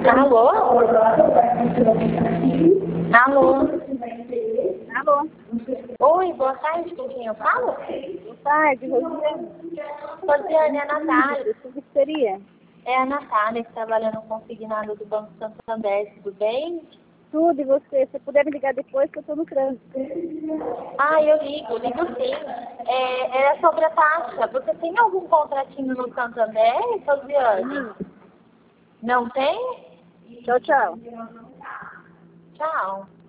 Alô? Alô? Alô? Oi, boa tarde, com quem eu falo? Boa tarde, Rosiane. Rosiane, é a Natália. O que seria? É a Natália, que trabalha no consignado do Banco Santander, tudo bem? Tudo, e você? Se puder me ligar depois, que eu estou no trânsito. Ah, eu ligo sim. Era sobre a taxa. Você tem algum contratinho no Santander, Rosiane? Não tem? Tchau, tchau. Tchau.